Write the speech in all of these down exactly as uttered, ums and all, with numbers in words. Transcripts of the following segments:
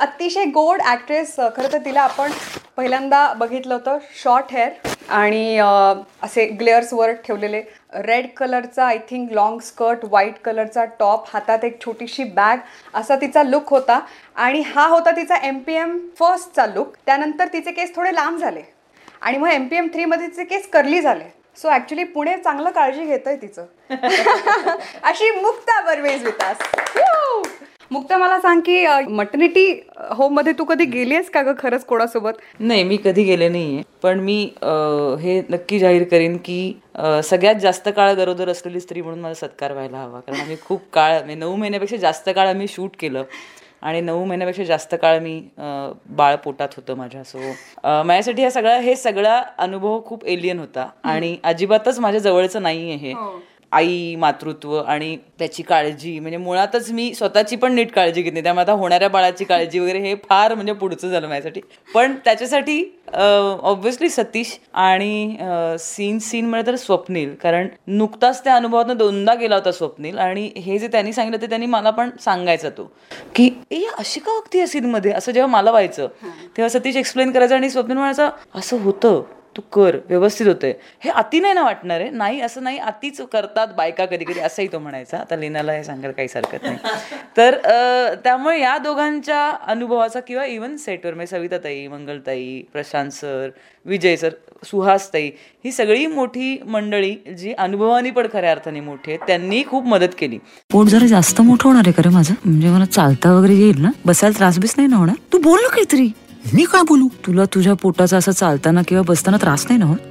अतिशय गोड ॲक्ट्रेस. खरं तर तिला आपण पहिल्यांदा बघितलं होतं शॉर्ट हेअर आणि असे ग्लेअर्सवर ठेवलेले, रेड कलरचा I think long skirt, white कलरचा टॉप, हातात एक छोटीशी बॅग, असा तिचा लुक होता. आणि हा होता तिचा एम पी एम फर्स्टचा लुक. त्यानंतर तिचे केस थोडे लांब झाले आणि मग एम पी एम थ्रीमध्ये तिचे केस कर्ली झाले. सो ॲक्च्युली पुणे चांगलं काळजी घेत आहे तिचं. अशी मुक्ता बर्वेज वितास. मुक्ता, मला सांग की मटर्निटी होममध्ये तू कधी गेली आहेस का गं खरंच कोणासोबत? नाही, मी कधी गेले नाही आहे. पण मी हे नक्की जाहीर करेन की सगळ्यात जास्त काळ गरोदर असलेली स्त्री म्हणून मला सत्कार व्हायला हवा. कारण आम्ही खूप काळ, म्हणजे नऊ महिन्यापेक्षा जास्त काळ आम्ही शूट केलं आणि नऊ महिन्यापेक्षा जास्त काळ मी बाळ पोटात होतं माझ्या. सो माझ्यासाठी हा सगळा हे सगळा अनुभव खूप एलियन होता आणि अजिबातच माझ्या जवळचं नाही आहे हे. आई, मातृत्व आणि त्याची काळजी, म्हणजे मुळातच मी स्वतःची पण नीट काळजी घेत नाही, त्यामुळे आता होणाऱ्या बाळाची काळजी वगैरे हे फार म्हणजे पुढचं झालं माझ्यासाठी. पण त्याच्यासाठी ऑब्व्हियसली सतीश आणि सीन सीन म्हणजे तर स्वप्नील, कारण नुकताच त्या अनुभवातून दोनदा गेला होता स्वप्नील. आणि हे जे त्यांनी सांगितलं ते त्यांनी मला पण सांगायचं तो की ए अशी का वागती या सीनमध्ये, असं जेव्हा मला व्हायचं तेव्हा सतीश एक्सप्लेन करायचं आणि स्वप्नील म्हणायचं असं होतं, तू कर, व्यवस्थित होतंय, हे अति नाही ना वाटणार आहे. नाही, असं नाही, अतिच करतात बायका कधी कधी, असंही तो म्हणायचा. आता लीनाला हे सांगायला काहीच हरकत नाही. तर त्यामुळे या दोघांच्या अनुभवाचा किंवा इव्हन सेटवर म्हणजे सविताताई, मंगलताई, प्रशांत सर, विजय सर, सुहासताई, ही सगळी मोठी मंडळी जी अनुभवानी पण खऱ्या अर्थाने मोठी आहेत, त्यांनी खूप मदत केली. पोट जरा जास्त मोठं होणार आहे खरं माझं, म्हणजे मला चालता वगैरे येईल ना, बसायला त्रास बीस नाही ना होणार? तू बोल ना काहीतरी. मी काय बोलू? तुला तुझ्या पोटाचा असं चालताना किंवा बसताना त्रास नाही ना होत?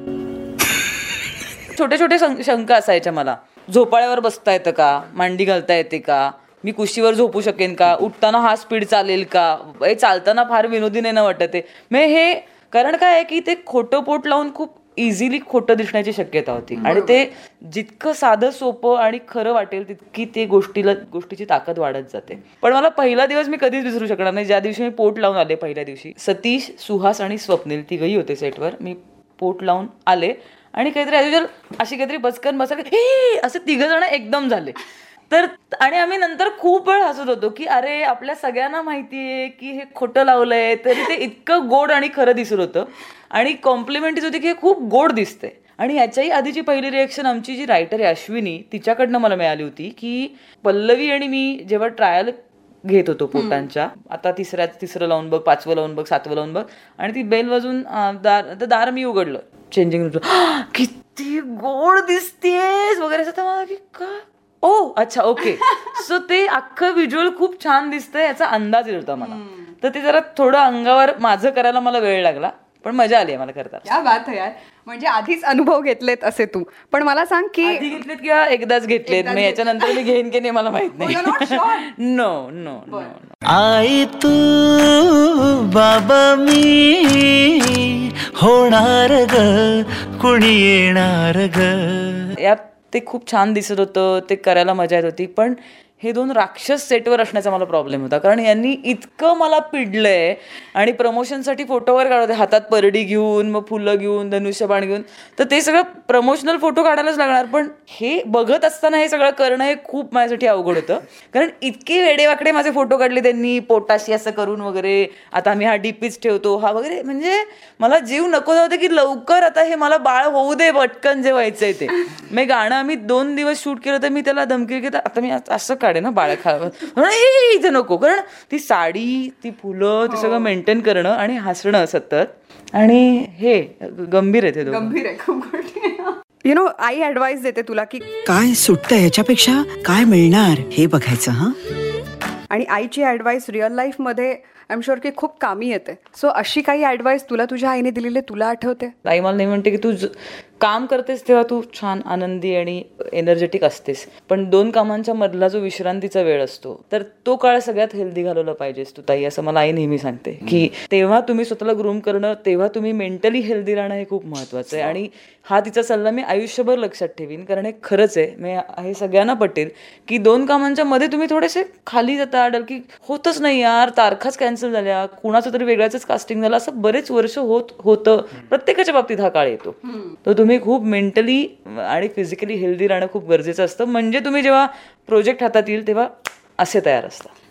छोटे छोटे शंका असायच्या मला. झोपाळ्यावर बसता येतं का, मांडी घालता येते का, मी कुशीवर झोपू शकेन का, उठताना हा स्पीड चालेल का, हे चालताना फार विनोदी नाही ना वाटत आहे. म्हणजे हे कारण काय आहे की ते खोटं पोट लावून खूप इझिली खोटं दिसण्याची शक्यता होती. आणि ते जितकं साधं सोपं आणि खरं वाटेल तितकी ते गोष्टीला गोष्टीची ताकद वाढत जाते. पण मला पहिला दिवस मी कधीच विसरू शकणार नाही, ज्या दिवशी मी पोट लावून आले. पहिल्या दिवशी सतीश, सुहास आणि स्वप्नील तिघही होते सेटवर. मी पोट लावून आले आणि काहीतरी ॲज अशी काहीतरी बचकन बसा हे असे तिघ जण एकदम झाले. तर आणि आम्ही नंतर खूप वेळ हसत होतो की अरे आपल्या सगळ्यांना माहितीये की हे खोटं लावलंय, तरी ते इतकं गोड आणि खरं दिसत होतं. आणि कॉम्प्लिमेंट होती की हे खूप गोड दिसतंय. आणि याच्याही आधीची पहिली रिएक्शन आमची जी रायटर आहे अश्विनी, तिच्याकडनं मला मिळाली होती की पल्लवी आणि मी जेव्हा ट्रायल घेत होतो पोटांच्या, आता तिसऱ्या तिसरं लावून बघ, पाचवं लावून बघ, सातवं लावून बघ, आणि ती बेल वाजून दार दार मी उघडलं चेंजिंग रूम, किती गोड दिसतेस वगैरे असं. मला की का ओ अच्छा ओके. सो ते अख्खं व्हिज्युअल खूप छान दिसतंय याचा अंदाज येत होता मला. तर ते जरा थोडं अंगावर माझं करायला मला वेळ लागला, पण मजा आली मला करता. क्या बात आहे यार. म्हणजे आधीच अनुभव घेतलेत असे तू. पण मला सांग की आधी घेतलेत किंवा एकदाच घेतलेत, मी याच्यानंतर मी घेईन की नाही मला माहित नाही. No no no. आई तू बाबा मी होणार ग, कुणी येणार ग. यात ते खूप छान दिसत होतं, ते करायला मजा येत होती. पण हे दोन राक्षस सेटवर असण्याचा मला प्रॉब्लेम होता, कारण यांनी इतकं मला पिडलंय. आणि प्रमोशनसाठी फोटोवर काढवते हातात परडी घेऊन, मग फुलं घेऊन, धनुष्यबाण घेऊन, तर ते सगळं प्रमोशनल फोटो काढायलाच लागणार. पण हे बघत असताना हे सगळं करणं हे खूप माझ्यासाठी अवघड होतं, कारण इतके वेडेवाकडे माझे फोटो काढले त्यांनी पोटाशी असं करून वगैरे. आता आम्ही हा डीपीच ठेवतो हा वगैरे, म्हणजे मला जीव नको होतं की लवकर आता हे मला बाळ होऊ दे पटकन जे व्हायचंय ते. मी गाणं आम्ही दोन दिवस शूट केलं तर मी त्याला धमकी घेत आता मी असं काढे ना बाळ खावं, इथे नको, कारण ती साडी, ती फुलं, ते सगळं मेंटेन करणं आणि हसणं सतत. आणि हे गंभीर आहे, ते गंभीर आहे खूप. यु नो आई ऍडवाइस देते तुला की काय सुटतं ह्याच्यापेक्षा काय मिळणार हे बघायचं. हा, आणि आईची ऍडवाइस रिअल लाईफ मध्ये आय एम शुअर की खूप कामी येते. सो अशी काही ऍडवाइस तुला तुझ्या आईने दिलेली तुला आठवते? आई मला नाही म्हणते की तू काम करतेस तेव्हा तू छान आनंदी आणि एनर्जेटिक असतेस, पण दोन कामांच्या मधला जो विश्रांतीचा वेळ असतो तर तो काळ सगळ्यात हेल्दी घालवला पाहिजेस तू ताई, असं मला आई नेहमी सांगते. की तेव्हा तुम्ही स्वतःला ग्रूम करणं, तेव्हा तुम्ही मेंटली हेल्दी राहणं हे खूप महत्वाचं आहे. आणि हा तिचा सल्ला मी आयुष्यभर लक्षात ठेवीन, कारण हे खरंच आहे. मी हे सगळ्यांना पटेल की दोन कामांच्या मध्ये तुम्ही थोडेसे खाली जाता, की होतच नाही यार, तारखाच कॅन्सल झाल्या, कुणाचं तरी वेगळ्याच कास्टिंग झालं, असं बरेच वर्ष होत होतं. प्रत्येकाच्या बाबतीत हा काळ येतो. तर तुम्ही खूप मेंटली आणि फिजिकली हेल्दी राहणं खूप गरजेचं असतं, म्हणजे तुम्ही जेव्हा प्रोजेक्ट हातात येईल तेव्हा असे तयार असतात.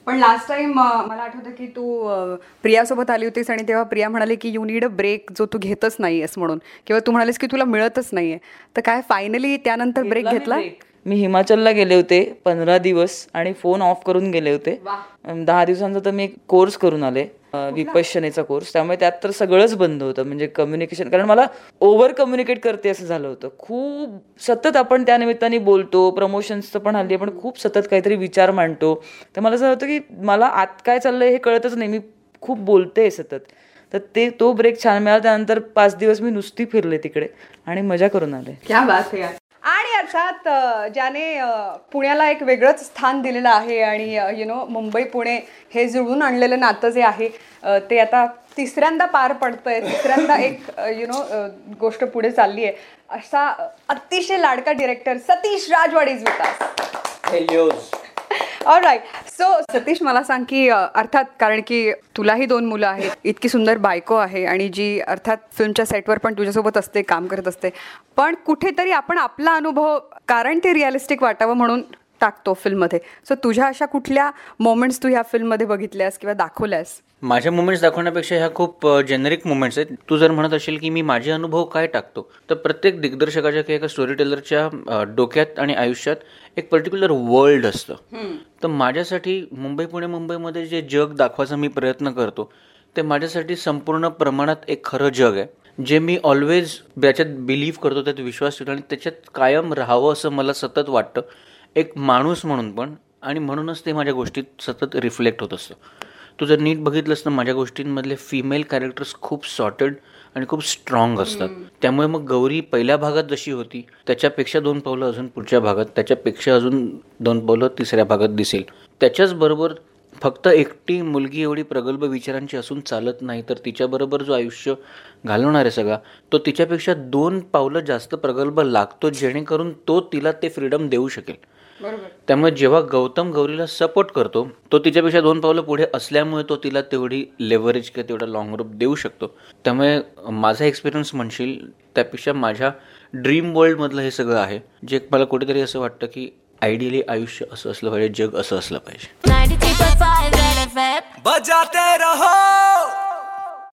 पण लास्ट टाइम मला आठवतं की तू अ, प्रियासोबत आली होतीस आणि तेव्हा प्रिया म्हणाली की यू नीड अ ब्रेक जो तू घेतच नाहीयेस म्हणून, किंवा तू म्हणालीस की तुला मिळतच नाहीये. तर काय फायनली त्यानंतर ब्रेक घेतला? मी हिमाचलला गेले होते पंधरा दिवस आणि फोन ऑफ करून गेले होते. दहा दिवसांचा तर मी एक कोर्स करून आले, विपश्यनेचा कोर्स. त्यामुळे त्यात तर सगळंच बंद होतं, म्हणजे कम्युनिकेशन. कारण मला ओव्हर कम्युनिकेट करते असं झालं होतं. खूप सतत आपण त्या निमित्ताने बोलतो, प्रमोशन्सचं पण हल्ली आपण खूप सतत काहीतरी विचार मांडतो. तर मला असं होतं की मला आत काय चाललंय हे कळतच नाही, मी खूप बोलते सतत. तर ते तो ब्रेक छान मिळाला. त्यानंतर पाच दिवस मी नुसती फिरले तिकडे आणि मजा करून आले. क्या बात आहे यार. आणि अर्थात अ, ज्याने अ, पुण्याला एक वेगळंच स्थान दिलेलं आहे आणि यु नो मुंबई पुणे हे जुळवून आणलेलं नातं जे आहे अ, ते आता तिसऱ्यांदा पार पडतंय. तिसऱ्यांदा एक यु नो गोष्ट पुढे चालली आहे. असा अतिशय लाडका director Satish Rajwade is with us. Alright. So Satish, मला सांग की अ, अर्थात कारण की तुलाही दोन मुलं आहेत, इतकी सुंदर बायको आहे आणि जी अर्थात फिल्मच्या सेटवर पण तुझ्यासोबत असते, काम करत असते, पण कुठेतरी आपण आपला अनुभव, कारण ते रिअलिस्टिक वाटावं म्हणून टाकतो फिल्ममध्ये. सो तुझ्या अशा कुठल्या मोमेंट्स तू ह्या फिल्ममध्ये बघितल्यास किंवा दाखवल्यास? माझ्या मुमेंट्स दाखवण्यापेक्षा ह्या खूप जेनेरिक मुमेंट्स आहेत. तू जर म्हणत असेल की मी माझे अनुभव काय टाकतो, तर प्रत्येक दिग्दर्शकाच्या किंवा एका स्टोरी टेलरच्या डोक्यात आणि आयुष्यात एक पर्टिक्युलर वर्ल्ड असतं. तर माझ्यासाठी मुंबई पुणे मुंबईमध्ये जे जग दाखवायचा मी प्रयत्न करतो, ते माझ्यासाठी संपूर्ण प्रमाणात एक खरं जग आहे, जे मी ऑलवेज त्याच्यात बिलीव्ह करतो, त्यात विश्वास ठेवतो आणि त्याच्यात कायम राहावं असं मला सतत वाटतं, एक माणूस म्हणून पण. आणि म्हणूनच ते माझ्या गोष्टीत सतत रिफ्लेक्ट होत असतं. तू जर नीट बघितलंस तर माझ्या गोष्टींमधले फिमेल कॅरेक्टर्स खूप सॉर्टेड आणि खूप स्ट्रॉंग असतात. त्यामुळे मग गौरी पहिल्या भागात जशी होती त्याच्यापेक्षा दोन पावलं अजून पुढच्या भागात, त्याच्यापेक्षा अजून दोन पावलं तिसऱ्या भागात दिसेल. त्याच्याचबरोबर फक्त एकटी मुलगी एवढी प्रगल्भ विचारांची असून चालत नाही, तर तिच्याबरोबर जो आयुष्य घालवणार आहे सगळा, तो तिच्यापेक्षा दोन पावलं जास्त प्रगल्भ लागतो, जेणेकरून तो तिला ते फ्रीडम देऊ शकेल. त्यामुळे जेव्हा गौतम गौरीला सपोर्ट करतो, तो तिच्यापेक्षा दोन पावलं पुढे असल्यामुळे तो तिला तेवढी लेव्हरेज किंवा तेवढा लॉंग रूप देऊ शकतो. त्यामुळे माझा एक्सपिरियन्स म्हणशील त्यापेक्षा माझ्या ड्रीम वर्ल्डमधलं हे सगळं आहे, जे मला कुठेतरी असं वाटतं की आयडियली आयुष्य असं असलं पाहिजे, जग असं असलं पाहिजे. ninety-three point five Red F M. बजाते रहो.